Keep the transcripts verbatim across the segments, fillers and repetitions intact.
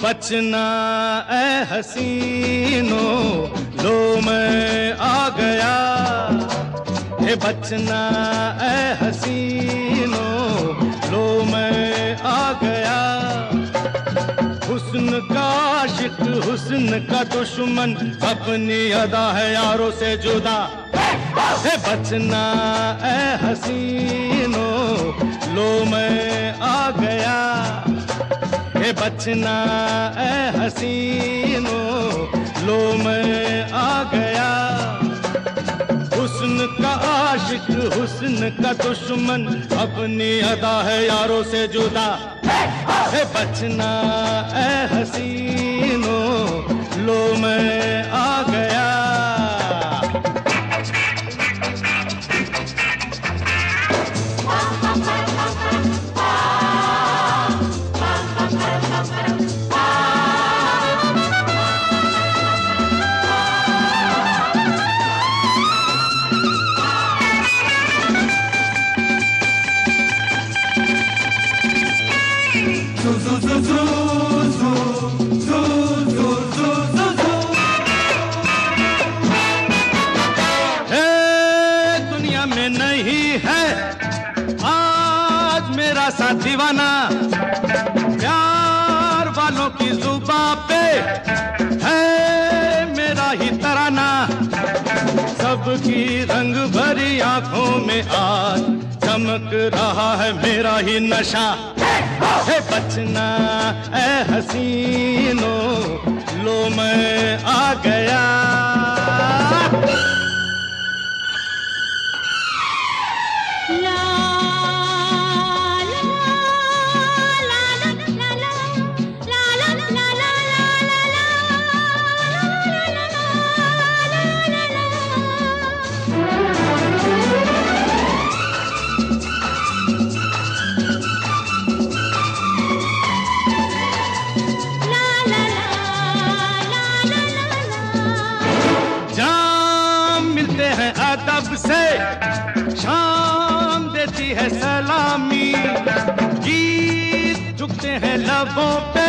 बचना ए हसीनो, लो मैं आ गया। हे बचना ए हसीनो, लो मैं आ गया। हुस्न का आशिक, हुस्न का दुश्मन, अपनी अदा है यारों से जुदा। हे बचना ए हसीनो, लो मैं आ गया। हे बचना ए हसीनो, लो मैं आ गया। हुस्न का आशिक, हुस्न का दुश्मन, अपनी अदा है यारों से जुदा। हे बचना ए हसीनो, लो मैं आ गया। दुनिया में नहीं है आज मेरा सा दीवाना, प्यार वालों की जुबां पे है मेरा ही तराना। सबकी रंग भरी आंखों में आज चमक रहा है मेरा ही नशा। हे बचना ए हसीनो, लो मैं आ गया। अदब से शाम देती है सलामी, गीत झुकते हैं लबों पे,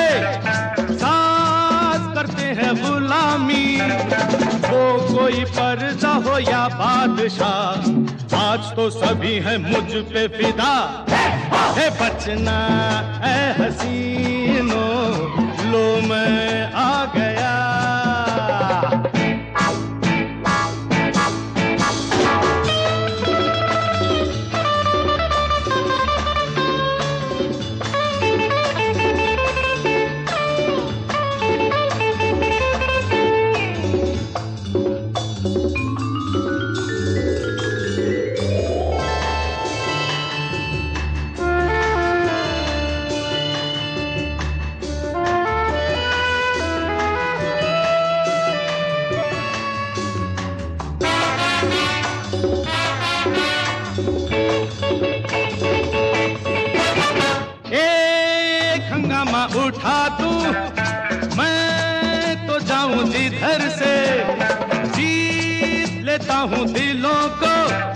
साज करते हैं गुलामी। वो कोई पर्दा हो या बादशाह, आज तो सभी हैं मुझ पे फिदा। हे बचना ए हसीनो, लो मैं आ गया। उठा दूं मैं तो जाऊं जिधर से, जीत लेता हूं दिलों को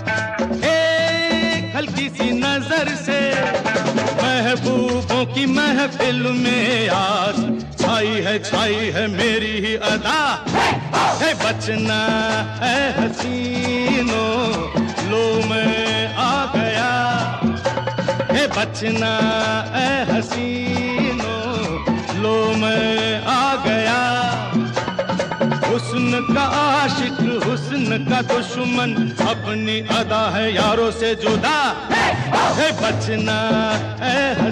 एक हल्की सी नजर से। महबूबों की महफिल में आज छाई है छाई है मेरी ही अदा। है बचना है हसीनो, लो मैं आ गया। है बचना है हसीनो, लो मैं आ गया। हुस्न का आशिक, हुस्न का दुश्मन, अपनी अदा है यारों से जुदा। है बचना है